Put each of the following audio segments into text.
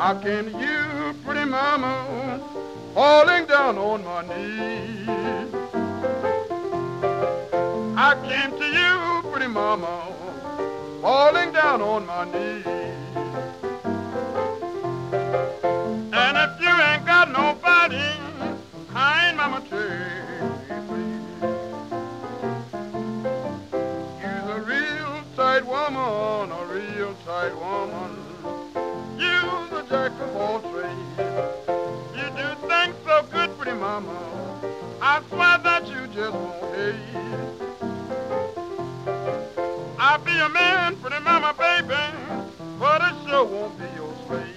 I came to you, pretty mama, falling down on my knees. I came to you, pretty mama, falling down on my knees. And if you ain't got nobody, kind mama, take me, please. You're a real tight woman, a real tight woman. You're the jack of all trades. You do things so good, pretty mama, I swear that you just won't hate. I'll be a man, pretty mama, baby, but I sure won't be your slave.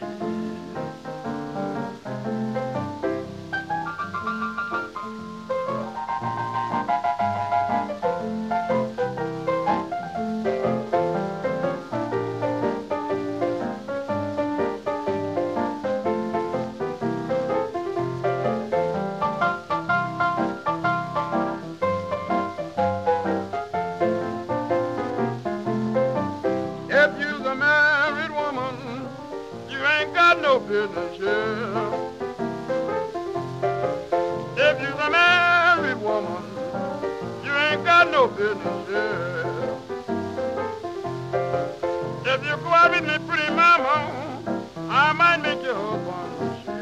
If you's a married woman, you ain't got no business here. If you's a married woman, you ain't got no business here. If you go out with me, pretty mama, I might make your husband shit.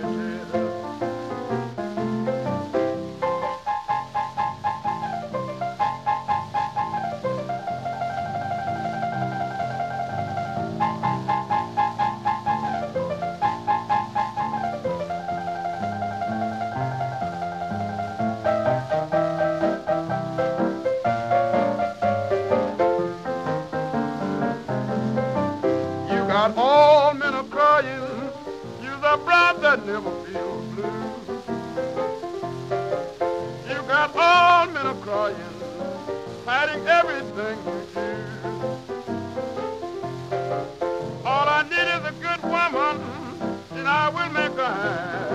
You got all men a crying, you're the bride that never feels blue. You got all men a crying, fighting everything you do. All I need is a good woman, and I will make her happy.